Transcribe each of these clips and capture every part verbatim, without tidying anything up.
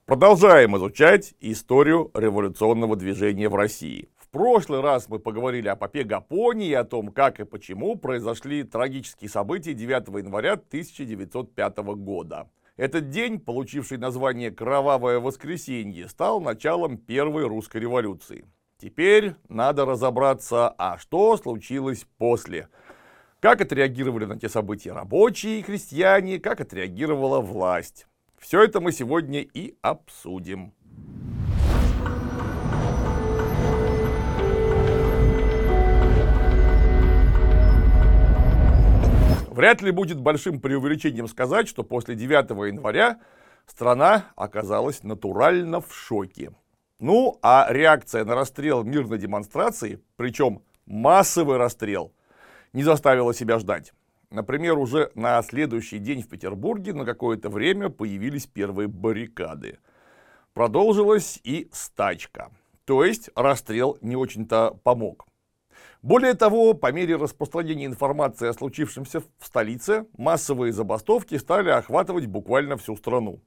Продолжаем изучать историю революционного движения в России. В прошлый раз мы поговорили о попе Гапоне и о том, как и почему произошли трагические события девятого января тысяча девятьсот пятого года. Этот день, получивший название «Кровавое воскресенье», стал началом первой русской революции. Теперь надо разобраться, а что случилось после. Как отреагировали на те события рабочие и крестьяне, как отреагировала власть. Все это мы сегодня и обсудим. Вряд ли будет большим преувеличением сказать, что после девятого января страна оказалась натурально в шоке. Ну, а реакция на расстрел мирной демонстрации, причем массовый расстрел, не заставила себя ждать. Например, уже на следующий день в Петербурге на какое-то время появились первые баррикады. Продолжилась и стачка, то есть расстрел не очень-то помог. Более того, по мере распространения информации о случившемся в столице, массовые забастовки стали охватывать буквально всю страну.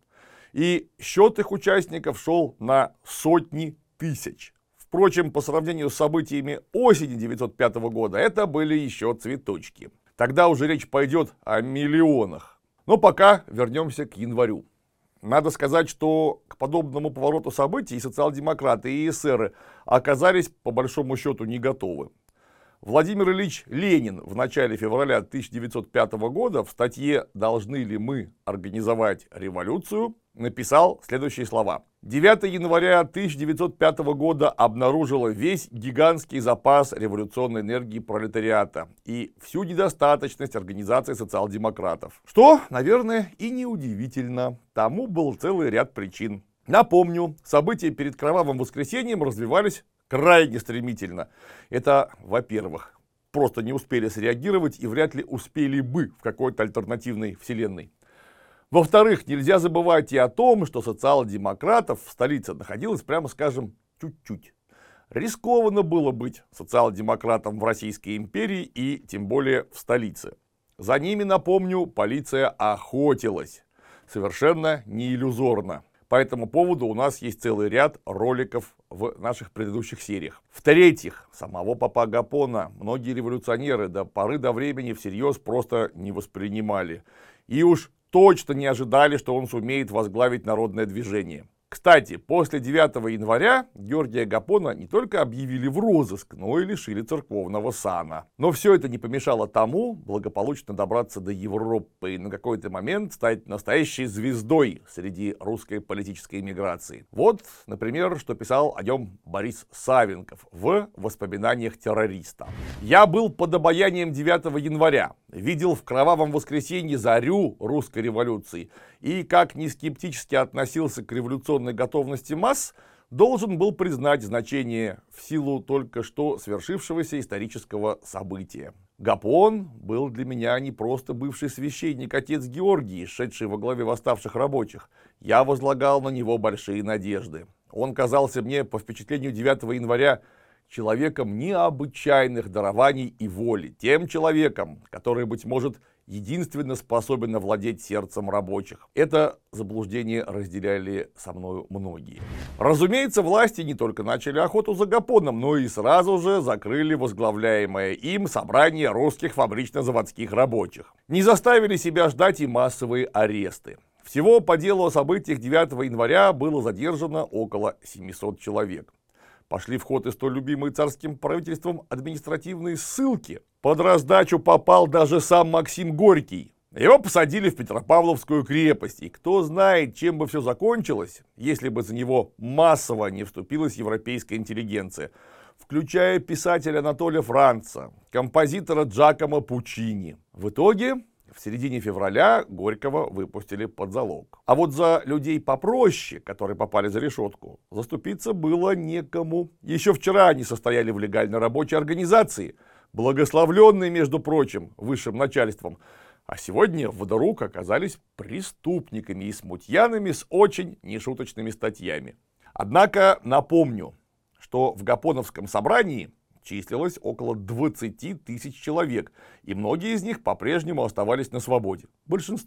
И счет их участников шел на сотни тысяч. Впрочем, по сравнению с событиями осени тысяча девятьсот пятого года, это были еще цветочки. Тогда уже речь пойдет о миллионах. Но пока вернемся к январю. Надо сказать, что к подобному повороту событий и социал-демократы, и эсеры оказались по большому счету не готовы. Владимир Ильич Ленин в начале февраля тысяча девятьсот пятого года в статье «Должны ли мы организовать революцию» написал следующие слова. девятого января тысяча девятьсот пятого года обнаружило весь гигантский запас революционной энергии пролетариата и всю недостаточность организации социал-демократов. Что, наверное, и неудивительно. Тому был целый ряд причин. Напомню, события перед Кровавым воскресеньем развивались крайне стремительно. Это, во-первых, просто не успели среагировать и вряд ли успели бы в какой-то альтернативной вселенной. Во-вторых, нельзя забывать и о том, что социал-демократов в столице находилось, прямо скажем, чуть-чуть. Рискованно было быть социал-демократом в Российской империи и тем более в столице. За ними, напомню, полиция охотилась. Совершенно не иллюзорно. По этому поводу у нас есть целый ряд роликов в наших предыдущих сериях. В-третьих, самого попа Гапона многие революционеры до поры до времени всерьез просто не воспринимали. И уж точно не ожидали, что он сумеет возглавить народное движение. Кстати, после девятого января Георгия Гапона не только объявили в розыск, но и лишили церковного сана. Но все это не помешало тому благополучно добраться до Европы и на какой-то момент стать настоящей звездой среди русской политической эмиграции. Вот, например, что писал о нем Борис Савенков в «Воспоминаниях террориста». «Я был под обаянием девятого января, видел в Кровавом воскресенье зарю русской революции и, как ни скептически относился к революционной готовности масс, должен был признать значение в силу только что свершившегося исторического события. Гапон был для меня не просто бывший священник, отец Георгий, шедший во главе восставших рабочих. Я возлагал на него большие надежды. Он казался мне, по впечатлению девятого января, человеком необычайных дарований и воли, тем человеком, который, быть может, единственно способен овладеть сердцем рабочих. Это заблуждение разделяли со мною многие. Разумеется, власти не только начали охоту за Гапоном, но и сразу же закрыли возглавляемое им собрание русских фабрично-заводских рабочих. Не заставили себя ждать и массовые аресты. Всего по делу о событиях девятого января было задержано около семисот человек. Пошли в ход и столь любимые царским правительством административные ссылки. Под раздачу попал даже сам Максим Горький. Его посадили в Петропавловскую крепость. И кто знает, чем бы все закончилось, если бы за него массово не вступилась европейская интеллигенция, включая писателя Анатолия Франца, композитора Джакомо Пуччини. В итоге, в середине февраля Горького выпустили под залог. А вот за людей попроще, которые попали за решетку, заступиться было некому. Еще вчера они состояли в легальной рабочей организации, благословленной, между прочим, высшим начальством. А сегодня вдруг оказались преступниками и смутьянами с очень нешуточными статьями. Однако напомню, что в Гапоновском собрании числилось около двадцати тысяч человек, и многие из них по-прежнему оставались на свободе. Большинство.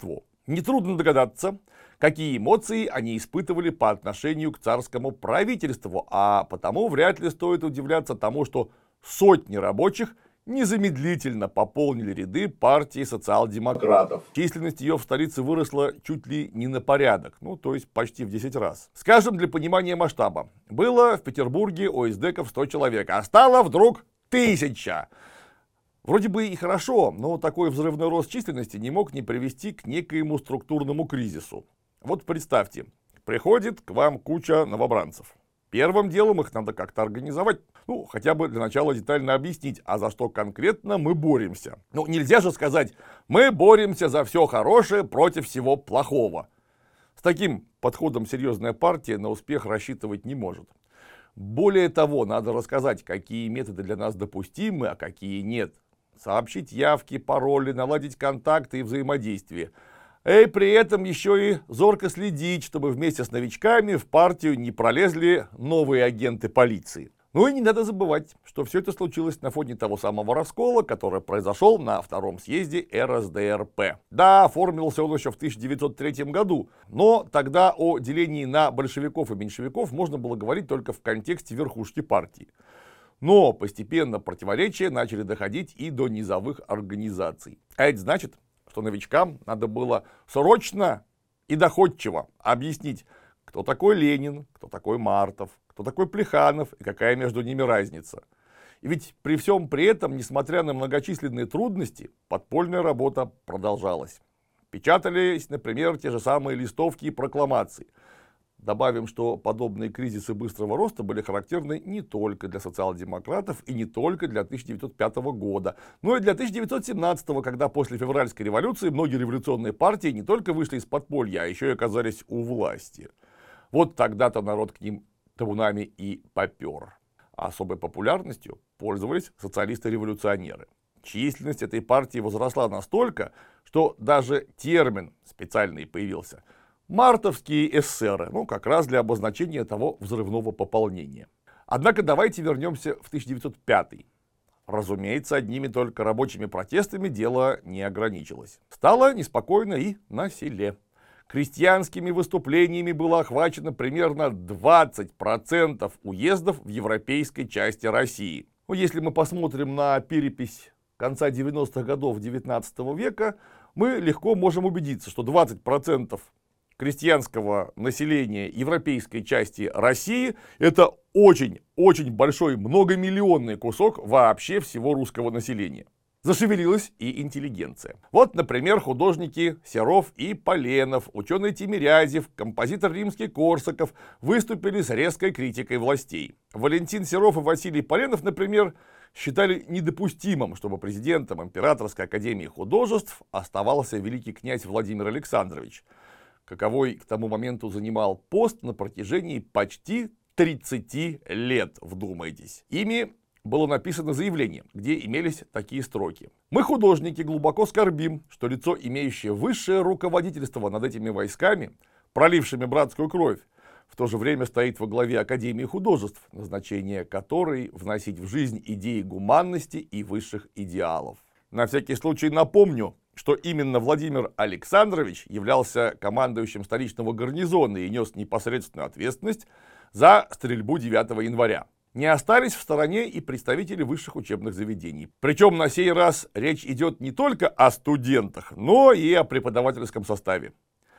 Нетрудно догадаться, какие эмоции они испытывали по отношению к царскому правительству, а потому вряд ли стоит удивляться тому, что сотни рабочих незамедлительно пополнили ряды партии социал-демократов. Численность ее в столице выросла чуть ли не на порядок, ну то есть почти в десять раз. Скажем, для понимания масштаба, было в Петербурге ОСДКов сто человек, а стало вдруг тысяча. Вроде бы и хорошо, но такой взрывной рост численности не мог не привести к некоему структурному кризису. Вот представьте, приходит к вам куча новобранцев. Первым делом их надо как-то организовать, ну, хотя бы для начала детально объяснить, а за что конкретно мы боремся. Ну, нельзя же сказать, мы боремся за все хорошее против всего плохого. С таким подходом серьезная партия на успех рассчитывать не может. Более того, надо рассказать, какие методы для нас допустимы, а какие нет. Сообщить явки, пароли, наладить контакты и взаимодействие. И при этом еще и зорко следить, чтобы вместе с новичками в партию не пролезли новые агенты полиции. Ну и не надо забывать, что все это случилось на фоне того самого раскола, который произошел на втором съезде эр эс дэ эр пэ. Да, оформился он еще в тысяча девятьсот третьем году, но тогда о делении на большевиков и меньшевиков можно было говорить только в контексте верхушки партии. Но постепенно противоречия начали доходить и до низовых организаций. А это значит, что новичкам надо было срочно и доходчиво объяснить, кто такой Ленин, кто такой Мартов, кто такой Плеханов и какая между ними разница. И ведь при всем при этом, несмотря на многочисленные трудности, подпольная работа продолжалась. Печатались, например, те же самые листовки и прокламации. Добавим, что подобные кризисы быстрого роста были характерны не только для социал-демократов и не только для тысяча девятьсот пятого года, но и для тысяча девятьсот семнадцатого, когда после февральской революции многие революционные партии не только вышли из подполья, а еще и оказались у власти. Вот тогда-то народ к ним табунами и попер. Особой популярностью пользовались социалисты-революционеры. Численность этой партии возросла настолько, что даже термин специальный появился – мартовские эсеры, ну как раз для обозначения того взрывного пополнения. Однако давайте вернемся в тысяча девятьсот пятый. Разумеется, одними только рабочими протестами дело не ограничилось. Стало неспокойно и на селе. Крестьянскими выступлениями было охвачено примерно двадцать процентов уездов в европейской части России. Ну, если мы посмотрим на перепись конца девяностых годов девятнадцатого века, мы легко можем убедиться, что двадцать процентов крестьянского населения европейской части России – это очень-очень большой многомиллионный кусок вообще всего русского населения. Зашевелилась и интеллигенция. Вот, например, художники Серов и Поленов, ученый Тимирязев, композитор Римский-Корсаков выступили с резкой критикой властей. Валентин Серов и Василий Поленов, например, считали недопустимым, чтобы президентом Императорской академии художеств оставался великий князь Владимир Александрович, каковой к тому моменту занимал пост на протяжении почти тридцати лет, вдумайтесь. Ими было написано заявление, где имелись такие строки. «Мы, художники, глубоко скорбим, что лицо, имеющее высшее руководительство над этими войсками, пролившими братскую кровь, в то же время стоит во главе Академии художеств, назначение которой вносить в жизнь идеи гуманности и высших идеалов». На всякий случай напомню, что именно Владимир Александрович являлся командующим столичного гарнизона и нес непосредственную ответственность за стрельбу девятого января. Не остались в стороне и представители высших учебных заведений. Причем на сей раз речь идет не только о студентах, но и о преподавательском составе.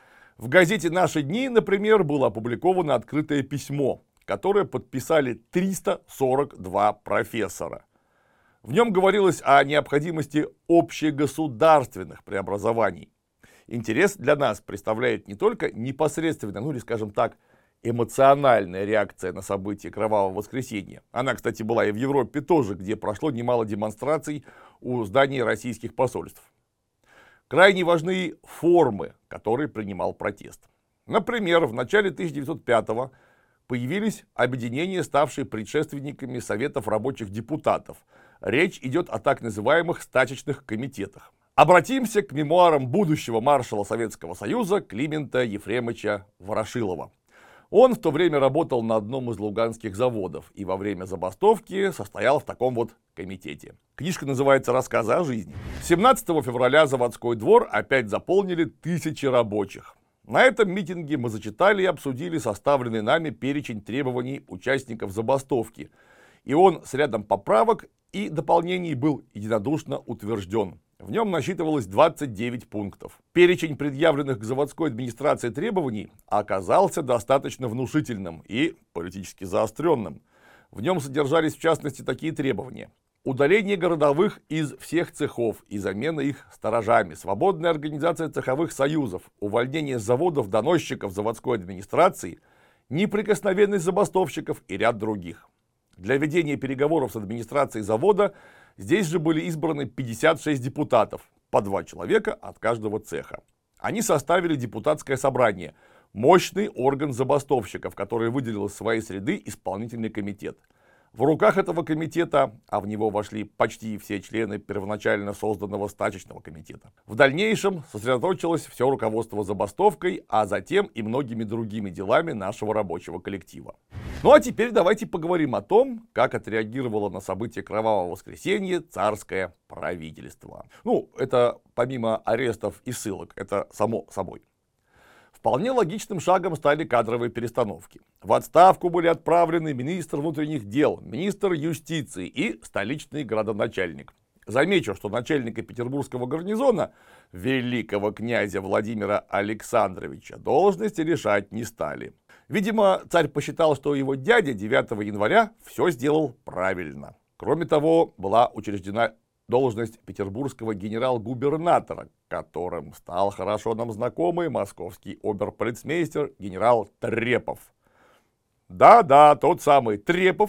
В газете «Наши дни», например, было опубликовано открытое письмо, которое подписали триста сорок два профессора. В нем говорилось о необходимости общегосударственных преобразований. Интерес для нас представляет не только непосредственно, ну или, скажем так, эмоциональная реакция на события Кровавого воскресенья. Она, кстати, была и в Европе тоже, где прошло немало демонстраций у зданий российских посольств. Крайне важны формы, которые принимал протест. Например, в начале тысяча девятьсот пятого появились объединения, ставшие предшественниками Советов рабочих депутатов. Речь идет о так называемых стачечных комитетах. Обратимся к мемуарам будущего маршала Советского Союза Климента Ефремовича Ворошилова. Он в то время работал на одном из луганских заводов и во время забастовки состоял в таком вот комитете. Книжка называется «Рассказы о жизни». семнадцатого февраля заводской двор опять заполнили тысячи рабочих. На этом митинге мы зачитали и обсудили составленный нами перечень требований участников забастовки. И он с рядом поправок и дополнений был единодушно утвержден. В нем насчитывалось двадцать девять пунктов. Перечень предъявленных к заводской администрации требований оказался достаточно внушительным и политически заостренным. В нем содержались в частности такие требования: удаление городовых из всех цехов и замена их сторожами, свободная организация цеховых союзов, увольнение с заводов доносчиков заводской администрации, неприкосновенность забастовщиков и ряд других. Для ведения переговоров с администрацией завода здесь же были избраны пятьдесят шесть депутатов, по два человека от каждого цеха. Они составили депутатское собрание, мощный орган забастовщиков, который выделил из своей среды исполнительный комитет. В руках этого комитета, а в него вошли почти все члены первоначально созданного стачечного комитета, в дальнейшем сосредоточилось все руководство забастовкой, а затем и многими другими делами нашего рабочего коллектива. Ну а теперь давайте поговорим о том, как отреагировало на события Кровавого воскресенья царское правительство. Ну, это помимо арестов и ссылок, это само собой. Вполне логичным шагом стали кадровые перестановки. В отставку были отправлены министр внутренних дел, министр юстиции и столичный градоначальник. Замечу, что начальника петербургского гарнизона, великого князя Владимира Александровича, должности решать не стали. Видимо, царь посчитал, что его дядя девятого января все сделал правильно. Кроме того, была учреждена должность петербургского генерал-губернатора, которым стал хорошо нам знакомый московский оберполицмейстер генерал Трепов. Да-да, тот самый Трепов,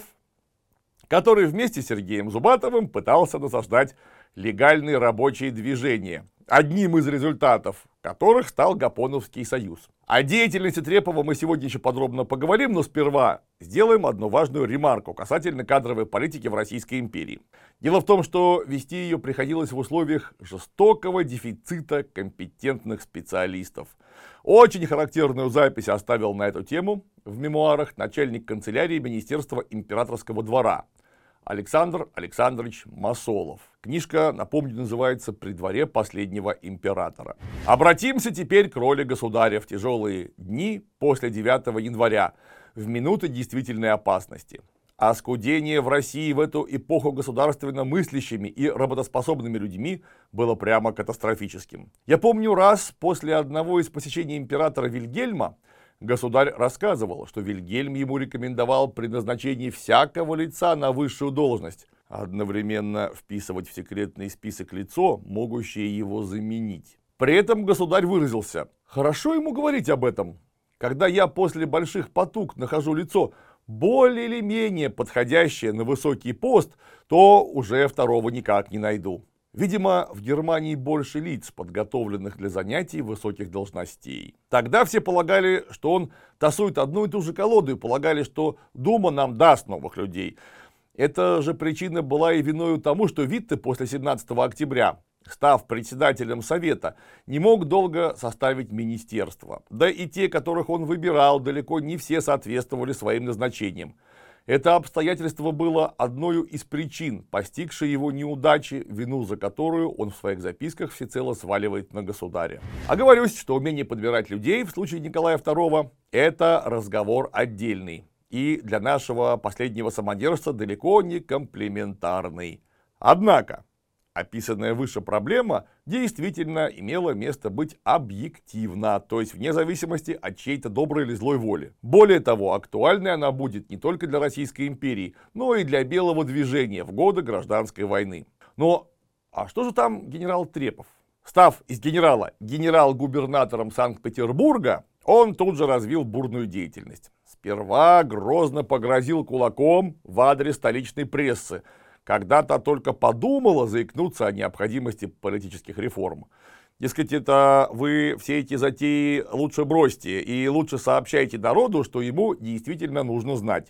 который вместе с Сергеем Зубатовым пытался насаждать легальные рабочие движения, одним из результатов которых стал Гапоновский союз. О деятельности Трепова мы сегодня еще подробно поговорим, но сперва сделаем одну важную ремарку касательно кадровой политики в Российской империи. Дело в том, что вести ее приходилось в условиях жестокого дефицита компетентных специалистов. Очень характерную запись оставил на эту тему в мемуарах начальник канцелярии Министерства императорского двора Александр Александрович Масолов. Книжка, напомню, называется «При дворе последнего императора». Обратимся теперь к роли государя в тяжелые дни после девятого января, в минуты действительной опасности. Оскудение в России в эту эпоху государственно мыслящими и работоспособными людьми было прямо катастрофическим. Я помню, раз после одного из посещений императора Вильгельма государь рассказывал, что Вильгельм ему рекомендовал при назначении всякого лица на высшую должность одновременно вписывать в секретный список лицо, могущее его заменить. При этом государь выразился: «Хорошо ему говорить об этом. Когда я после больших потуг нахожу лицо, более или менее подходящее на высокий пост, то уже второго никак не найду». Видимо, в Германии больше лиц, подготовленных для занятий высоких должностей. Тогда все полагали, что он тасует одну и ту же колоду, и полагали, что Дума нам даст новых людей. Эта же причина была и виною тому, что Витте после семнадцатого октября, став председателем Совета, не мог долго составить министерство. Да и те, которых он выбирал, далеко не все соответствовали своим назначениям. Это обстоятельство было одной из причин, постигшей его неудачи, вину за которую он в своих записках всецело сваливает на государя. Оговорюсь, что умение подбирать людей в случае Николая второго – это разговор отдельный. И для нашего последнего самодержца далеко не комплиментарный. Однако, описанная выше проблема действительно имела место быть объективно, то есть вне зависимости от чьей-то доброй или злой воли. Более того, актуальной она будет не только для Российской империи, но и для белого движения в годы гражданской войны. Но а что же там генерал Трепов? Став из генерала генерал-губернатором Санкт-Петербурга, он тут же развил бурную деятельность. Сперва грозно погрозил кулаком в адрес столичной прессы, когда-то только подумала заикнуться о необходимости политических реформ. Дескать, это вы все эти затеи лучше бросьте и лучше сообщайте народу, что ему действительно нужно знать.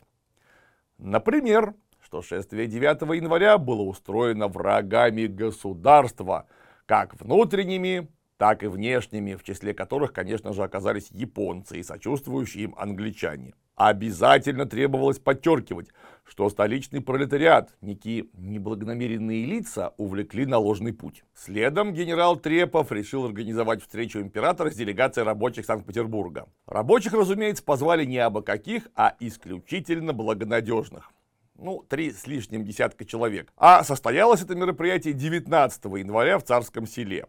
Например, что шествие девятого января было устроено врагами государства, как внутренними, так и внешними, в числе которых, конечно же, оказались японцы и сочувствующие им англичане. Обязательно требовалось подчеркивать, что столичный пролетариат, некие неблагонамеренные лица, увлекли на ложный путь. Следом генерал Трепов решил организовать встречу императора с делегацией рабочих Санкт-Петербурга. Рабочих, разумеется, позвали не абы каких, а исключительно благонадежных. Ну, три с лишним десятка человек. А состоялось это мероприятие девятнадцатого января в Царском Селе.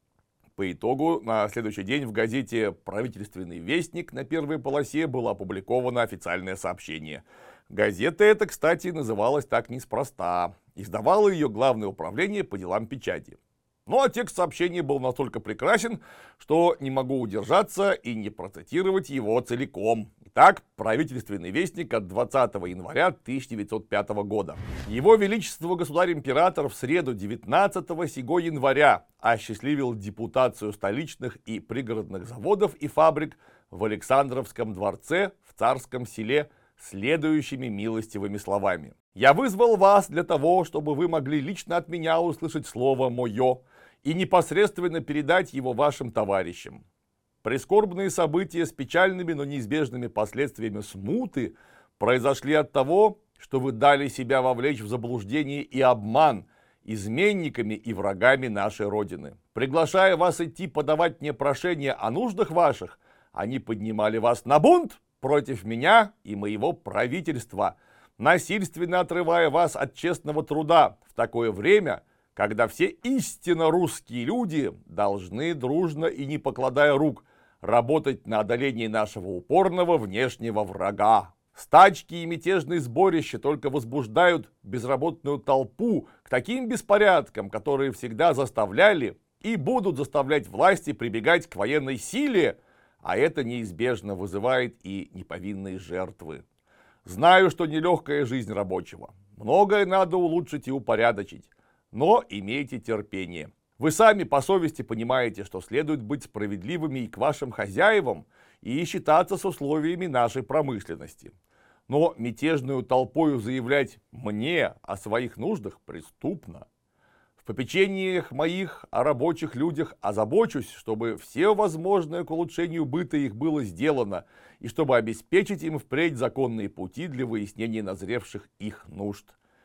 По итогу, на следующий день в газете «Правительственный вестник» на первой полосе было опубликовано официальное сообщение. Газета эта, кстати, называлась так неспроста. Издавало ее Главное управление по делам печати. Ну а текст сообщения был настолько прекрасен, что не могу удержаться и не процитировать его целиком. Итак, «Правительственный вестник» от двадцатого января тысяча девятьсот пятого года. Его Величество Государь-Император в среду девятнадцатого сего января осчастливил депутацию столичных и пригородных заводов и фабрик в Александровском дворце в Царском Селе следующими милостивыми словами. «Я вызвал вас для того, чтобы вы могли лично от меня услышать слово мое и непосредственно передать его вашим товарищам. Прискорбные события с печальными, но неизбежными последствиями смуты произошли от того, что вы дали себя вовлечь в заблуждение и обман изменниками и врагами нашей Родины. Приглашая вас идти подавать мне прошения о нуждах ваших, они поднимали вас на бунт против меня и моего правительства, насильственно отрывая вас от честного труда в такое время, когда все истинно русские люди должны дружно и не покладая рук работать на одоление нашего упорного внешнего врага. Стачки и мятежные сборища только возбуждают безработную толпу к таким беспорядкам, которые всегда заставляли и будут заставлять власти прибегать к военной силе, а это неизбежно вызывает и неповинные жертвы. Знаю, что нелегкая жизнь рабочего. Многое надо улучшить и упорядочить. Но имейте терпение. Вы сами по совести понимаете, что следует быть справедливыми и к вашим хозяевам, и считаться с условиями нашей промышленности. Но мятежную толпою заявлять мне о своих нуждах преступно. В попечениях моих о рабочих людях озабочусь, чтобы все возможное к улучшению быта их было сделано, и чтобы обеспечить им впредь законные пути для выяснения назревших их нужд.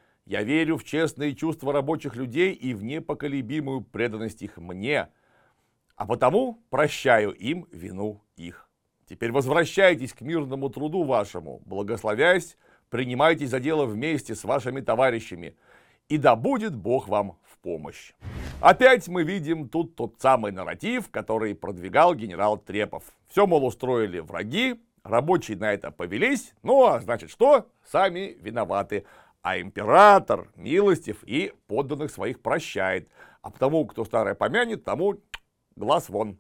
Я верю в честные чувства рабочих людей и в непоколебимую преданность их мне, а потому прощаю им вину их. Теперь возвращайтесь к мирному труду вашему, благословясь, принимайтесь за дело вместе с вашими товарищами, и да будет Бог вам в помощь». Опять мы видим тут тот самый нарратив, который продвигал генерал Трепов. Все, мол, устроили враги, рабочие на это повелись, ну а значит что? Сами виноваты. А император милостив и подданных своих прощает. А потому, кто старое помянет, тому глаз вон.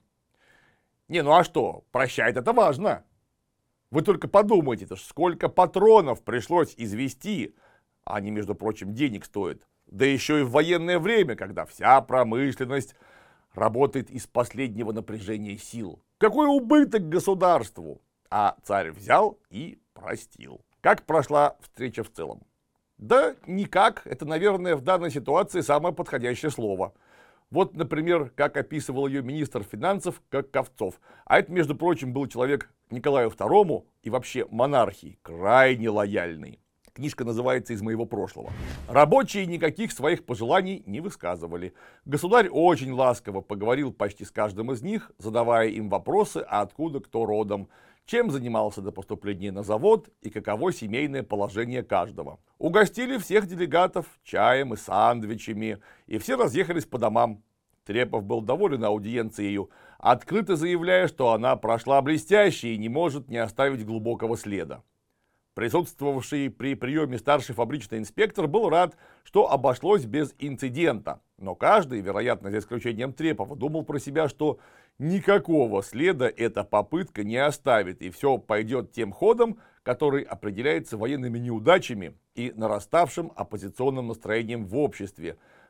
Не, ну а что, прощает это важно. Вы только подумайте, сколько патронов пришлось извести, а они, между прочим, денег стоят. Да еще и в военное время, когда вся промышленность работает из последнего напряжения сил. Какой убыток государству? А царь взял и простил. Как прошла встреча в целом? Да никак, это, наверное, в данной ситуации самое подходящее слово. Вот, например, как описывал ее министр финансов Ковцов. А это, между прочим, был человек Николаю второму и вообще монархии, крайне лояльный. Книжка называется «Из моего прошлого». Рабочие никаких своих пожеланий не высказывали. Государь очень ласково поговорил почти с каждым из них, задавая им вопросы, а откуда кто родом, чем занимался до поступления на завод и каково семейное положение каждого. Угостили всех делегатов чаем и сандвичами, и все разъехались по домам. Трепов был доволен аудиенцией, открыто заявляя, что она прошла блестяще и не может не оставить глубокого следа. Присутствовавший при приеме старший фабричный инспектор был рад, что обошлось без инцидента, но каждый, вероятно, за исключением Трепова, думал про себя, что никакого следа эта попытка не оставит, и все пойдет тем ходом, который определяется военными неудачами и нараставшим оппозиционным настроением в обществе,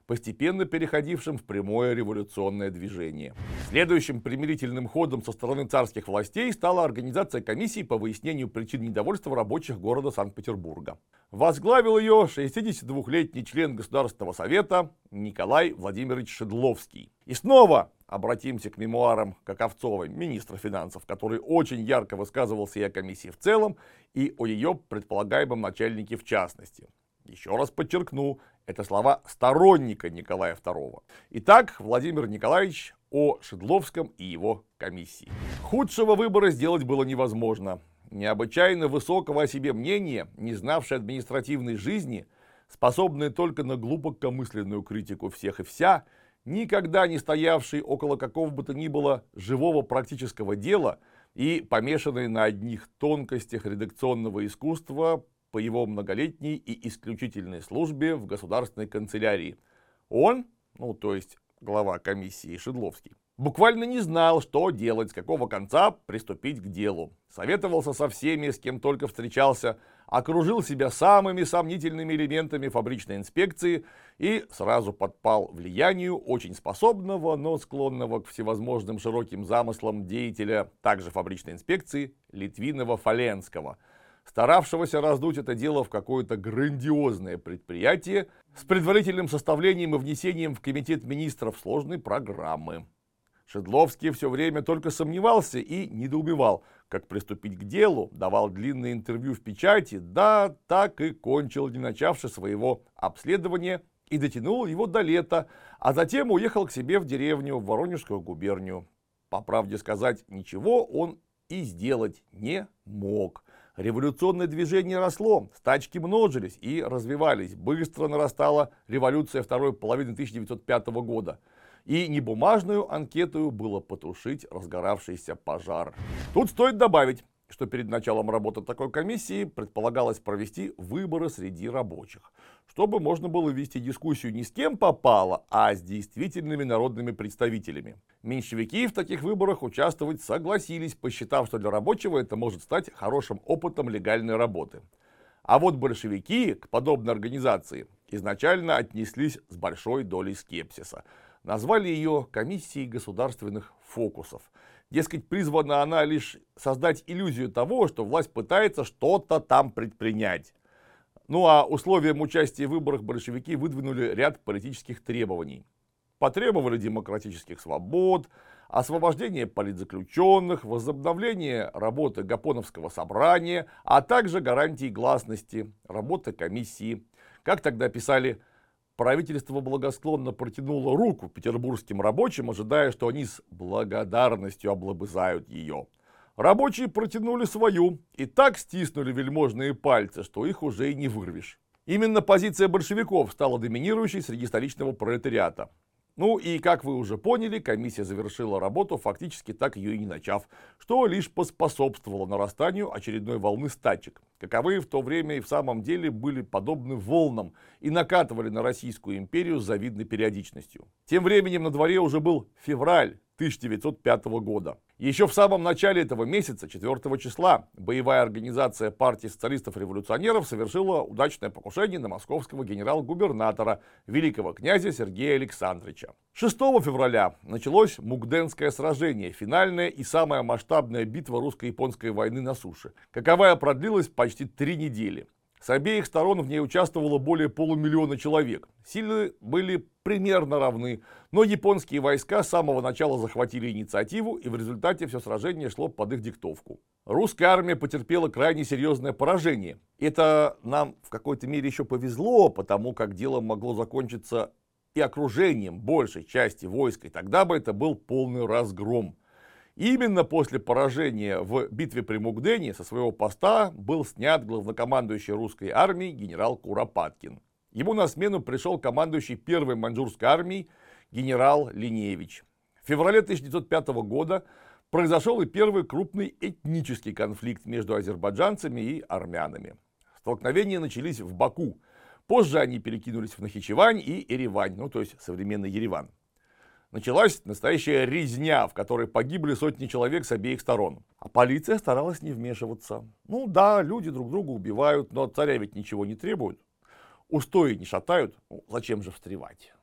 постепенно переходившим в прямое революционное движение. Следующим примирительным ходом со стороны царских властей стала организация комиссии по выяснению причин недовольства рабочих города Санкт-Петербурга. Возглавил ее шестидесятидвухлетний член Государственного совета Николай Владимирович Шедловский. И снова обратимся к мемуарам Каковцовой, министра финансов, который очень ярко высказывался и о комиссии в целом, и о ее предполагаемом начальнике в частности. Еще раз подчеркну, это слова сторонника Николая второго. Итак, Владимир Николаевич о Шедловском и его комиссии. Худшего выбора сделать было невозможно. Необычайно высокого о себе мнения, не знавший административной жизни, способный только на глубокомысленную критику всех и вся, никогда не стоявший около какого бы то ни было живого практического дела и помешанный на одних тонкостях редакционного искусства по его многолетней и исключительной службе в государственной канцелярии. Он, ну то есть глава комиссии Шедловский, буквально не знал, что делать, с какого конца приступить к делу. Советовался со всеми, с кем только встречался, окружил себя самыми сомнительными элементами фабричной инспекции и сразу подпал влиянию очень способного, но склонного к всевозможным широким замыслам деятеля также фабричной инспекции Литвинова-Фаленского, старавшегося раздуть это дело в какое-то грандиозное предприятие с предварительным составлением и внесением в комитет министров сложной программы. Шедловский все время только сомневался и недоумевал, как приступить к делу, давал длинные интервью в печати, да так и кончил, не начавши своего обследования, и дотянул его до лета, а затем уехал к себе в деревню, в Воронежскую губернию. По правде сказать, ничего он и сделать не мог. Революционное движение росло, стачки множились и развивались. Быстро нарастала революция второй половины тысяча девятьсот пятого года. И не бумажную анкету было потушить разгоравшийся пожар. Тут стоит добавить, что перед началом работы такой комиссии предполагалось провести выборы среди рабочих, чтобы можно было вести дискуссию не с кем попало, а с действительными народными представителями. Меньшевики в таких выборах участвовать согласились, посчитав, что для рабочего это может стать хорошим опытом легальной работы. А вот большевики к подобной организации изначально отнеслись с большой долей скепсиса. Назвали ее комиссией государственных фокусов. Дескать, призвана она лишь создать иллюзию того, что власть пытается что-то там предпринять. Ну а условием участия в выборах большевики выдвинули ряд политических требований. Потребовали демократических свобод, освобождения политзаключенных, возобновления работы Гапоновского собрания, а также гарантии гласности работы комиссии. Как тогда писали, правительство благосклонно протянуло руку петербургским рабочим, ожидая, что они с благодарностью облобызают ее. Рабочие протянули свою и так стиснули вельможные пальцы, что их уже и не вырвешь. Именно позиция большевиков стала доминирующей среди столичного пролетариата. Ну и, как вы уже поняли, комиссия завершила работу, фактически так ее и не начав, что лишь поспособствовало нарастанию очередной волны стачек, каковые в то время и в самом деле были подобны волнам и накатывали на Российскую империю с завидной периодичностью. Тем временем на дворе уже был февраль тысяча девятьсот пятого года. Еще в самом начале этого месяца, четвёртого числа, боевая организация партии социалистов-революционеров совершила удачное покушение на московского генерал-губернатора, великого князя Сергея Александровича. шестого февраля началось Мукденское сражение, финальная и самая масштабная битва русско-японской войны на суше, каковая продлилась почти три недели. С обеих сторон в ней участвовало более полумиллиона человек. Силы были примерно равны, но японские войска с самого начала захватили инициативу, и в результате все сражение шло под их диктовку. Русская армия потерпела крайне серьезное поражение. Это нам в какой-то мере еще повезло, потому как дело могло закончиться и окружением большей части войск, и тогда бы это был полный разгром. Именно после поражения в битве при Мукдене со своего поста был снят главнокомандующий русской армией генерал Куропаткин. Ему на смену пришел командующий первой маньчжурской армией генерал Линеевич. В феврале тысяча девятьсот пятого года произошел и первый крупный этнический конфликт между азербайджанцами и армянами. Столкновения начались в Баку. Позже они перекинулись в Нахичевань и Еревань, ну то есть современный Ереван. Началась настоящая резня, в которой погибли сотни человек с обеих сторон. А полиция старалась не вмешиваться. Ну да, люди друг друга убивают, но от царя ведь ничего не требуют. Устои не шатают, ну, зачем же встревать?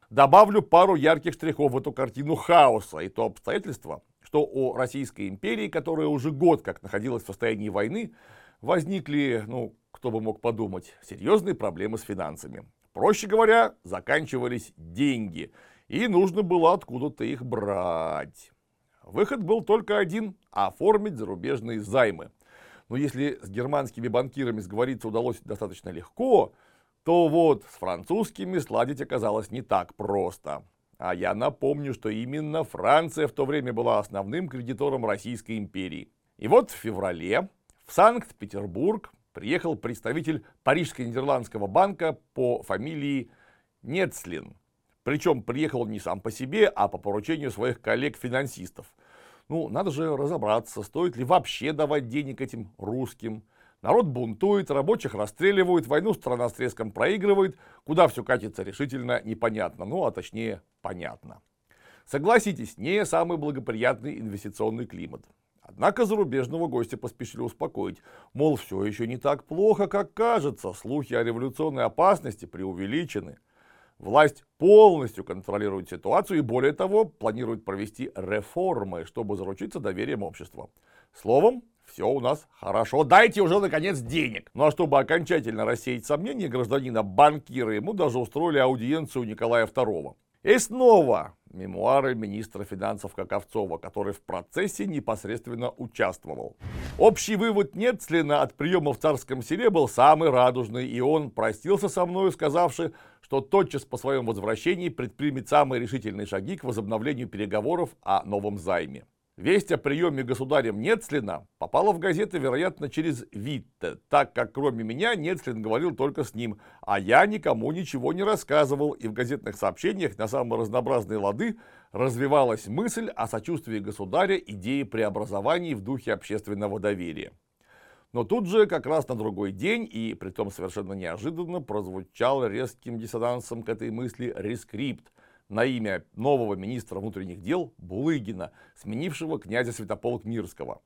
Добавлю пару ярких штрихов в эту картину хаоса, и то обстоятельство, что у Российской империи, которая уже год как находилась в состоянии войны, возникли, ну, кто бы мог подумать, серьезные проблемы с финансами. Проще говоря, заканчивались деньги, и нужно было откуда-то их брать. Выход был только один – оформить зарубежные займы. Но если с германскими банкирами сговориться удалось достаточно легко, то вот с французскими сладить оказалось не так просто. А я напомню, что именно Франция в то время была основным кредитором Российской империи. И вот в феврале в Санкт-Петербург приехал представитель Парижско-Нидерландского банка по фамилии Нецлин. Причем приехал он не сам по себе, а по поручению своих коллег-финансистов. Ну, надо же разобраться, стоит ли вообще давать денег этим русским. Народ бунтует, рабочих расстреливают, войну страна с треском проигрывает. Куда все катится, решительно непонятно. Ну, а точнее, понятно. Согласитесь, не самый благоприятный инвестиционный климат. Однако зарубежного гостя поспешили успокоить. Мол, все еще не так плохо, как кажется. Слухи о революционной опасности преувеличены. Власть полностью контролирует ситуацию и, более того, планирует провести реформы, чтобы заручиться доверием общества. Словом, все у нас хорошо. Дайте уже, наконец, денег. Ну а чтобы окончательно рассеять сомнения гражданина-банкира, ему даже устроили аудиенцию у Николая второго. И снова мемуары министра финансов Каковцова, который в процессе непосредственно участвовал. Общий вывод Нецлина от приема в Царском Селе был самый радужный, и он простился со мною, сказавши, что тотчас по своем возвращении предпримет самые решительные шаги к возобновлению переговоров о новом займе. Весть о приеме государем Нецлина попала в газеты, вероятно, через Витте, так как кроме меня Нецлин говорил только с ним, а я никому ничего не рассказывал, и в газетных сообщениях на самые разнообразные лады развивалась мысль о сочувствии государя идее преобразований в духе общественного доверия. Но тут же, как раз на другой день, и притом совершенно неожиданно, прозвучал резким диссонансом к этой мысли рескрипт на имя нового министра внутренних дел Булыгина, сменившего князя Святополк Мирского.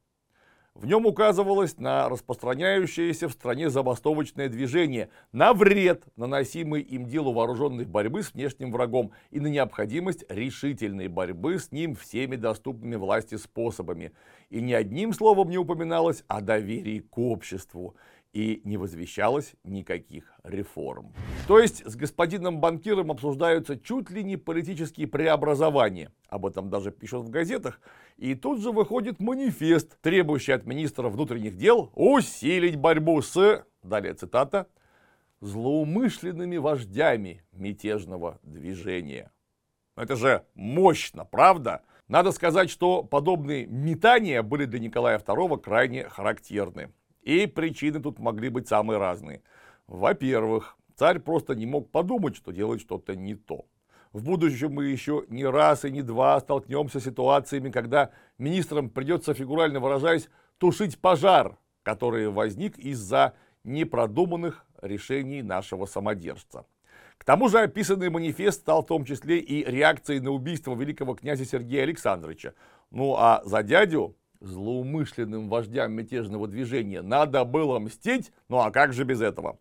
В нем указывалось на распространяющееся в стране забастовочное движение, на вред, наносимый им делу вооруженной борьбы с внешним врагом, и на необходимость решительной борьбы с ним всеми доступными власти способами. И ни одним словом не упоминалось о доверии к обществу. И не возвещалось никаких реформ. То есть с господином банкиром обсуждаются чуть ли не политические преобразования. Об этом даже пишут в газетах. И тут же выходит манифест, требующий от министра внутренних дел усилить борьбу с, далее цитата, злоумышленными вождями мятежного движения. Это же мощно, правда? Надо сказать, что подобные метания были для Николая второго крайне характерны. И причины тут могли быть самые разные. Во-первых, царь просто не мог подумать, что делает что-то не то. В будущем мы еще не раз и не два столкнемся с ситуациями, когда министрам придется, фигурально выражаясь, тушить пожар, который возник из-за непродуманных решений нашего самодержца. К тому же описанный манифест стал в том числе и реакцией на убийство великого князя Сергея Александровича. Ну а за дядю, злоумышленным вождям мятежного движения, надо было мстить, ну а как же без этого?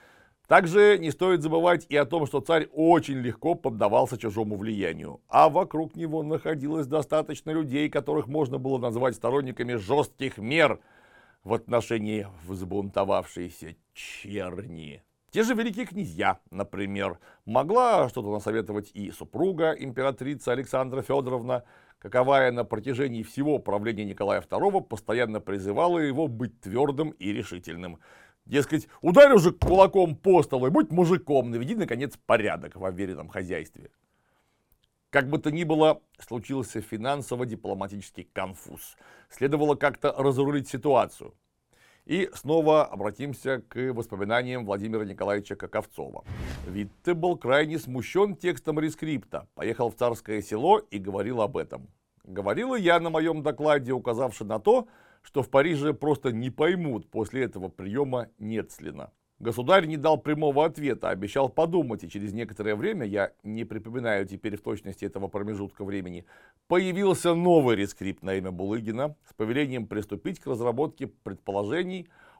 Также не стоит забывать и о том, что царь очень легко поддавался чужому влиянию, а вокруг него находилось достаточно людей, которых можно было назвать сторонниками жестких мер в отношении взбунтовавшейся черни. Те же великие князья, например, могла что-то насоветовать и супруга императрица Александра Федоровна, каковая на протяжении всего правления Николая второго постоянно призывала его быть твердым и решительным. Дескать, ударь уже кулаком по столу и будь мужиком, наведи, наконец, порядок в уверенном хозяйстве. Как бы то ни было, случился финансово-дипломатический конфуз. Следовало как-то разрулить ситуацию. И снова обратимся к воспоминаниям Владимира Николаевича Каковцова. Витте был крайне смущен текстом рескрипта, поехал в Царское Село и говорил об этом. Говорил и я на моем докладе, указавши на то, что в Париже просто не поймут после этого приема Нецлина. Государь не дал прямого ответа, обещал подумать, и через некоторое время, я не припоминаю теперь в точности этого промежутка времени, появился новый рескрипт на имя Булыгина с повелением приступить к разработке предположений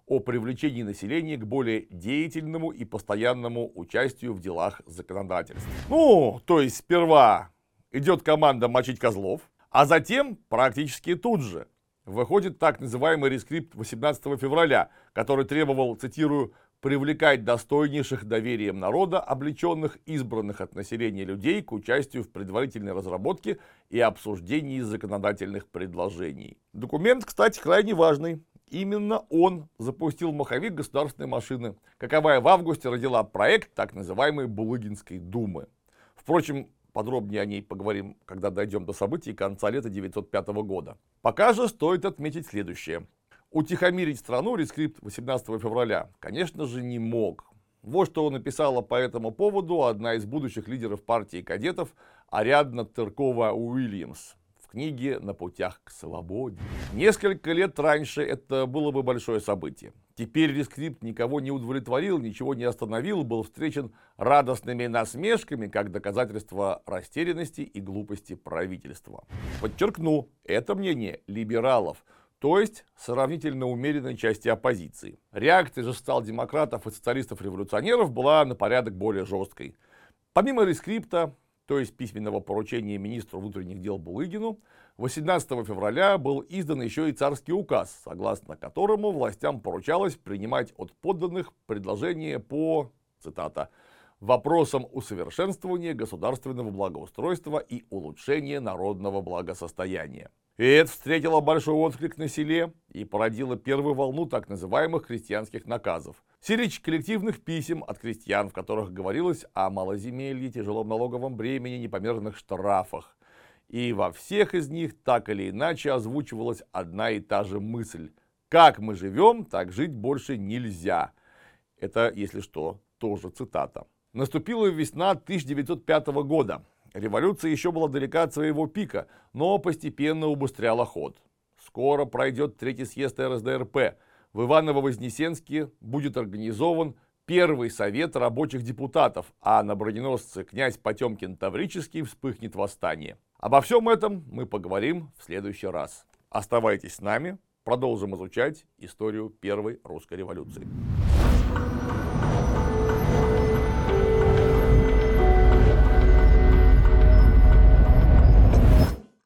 о привлечении населения к более деятельному и постоянному участию в делах законодательства. Ну, то есть сперва идет команда мочить козлов, а затем практически тут же выходит так называемый рескрипт восемнадцатого февраля, который требовал, цитирую, привлекать достойнейших доверием народа, облеченных, избранных от населения людей к участию в предварительной разработке и обсуждении законодательных предложений. Документ, кстати, крайне важный. Именно он запустил маховик государственной машины, каковая в августе родила проект так называемой Булыгинской думы. Впрочем, подробнее о ней поговорим, когда дойдем до событий конца лета тысяча девятьсот пятого года. Пока же стоит отметить следующее. Утихомирить страну рескрипт восемнадцатого февраля, конечно же, не мог. Вот что написала по этому поводу одна из будущих лидеров партии кадетов Ариадна Тыркова-Уильямс в книге «На путях к свободе». Несколько лет раньше это было бы большое событие. Теперь рескрипт никого не удовлетворил, ничего не остановил, был встречен радостными насмешками, как доказательство растерянности и глупости правительства. Подчеркну, это мнение либералов, то есть сравнительно умеренной части оппозиции. Реакция же социал-демократов и социалистов-революционеров была на порядок более жесткой. Помимо рескрипта, то есть письменного поручения министру внутренних дел Булыгину, восемнадцатого февраля был издан еще и царский указ, согласно которому властям поручалось принимать от подданных предложения по, цитата, вопросам усовершенствования государственного благоустройства и улучшения народного благосостояния. И это встретило большой отклик на селе и породило первую волну так называемых крестьянских наказов. Серия коллективных писем от крестьян, в которых говорилось о малоземелье, тяжелом налоговом бремени, непомерных штрафах. И во всех из них так или иначе озвучивалась одна и та же мысль. Как мы живем, так жить больше нельзя. Это, если что, тоже цитата. Наступила весна тысяча девятьсот пятого года. Революция еще была далека от своего пика, но постепенно убыстряла ход. Скоро пройдет третий съезд эр эс дэ эр пэ. В Иваново-Вознесенске будет организован первый совет рабочих депутатов, а на броненосце князь Потемкин Таврический вспыхнет восстание. Обо всем этом мы поговорим в следующий раз. Оставайтесь с нами, продолжим изучать историю Первой русской революции.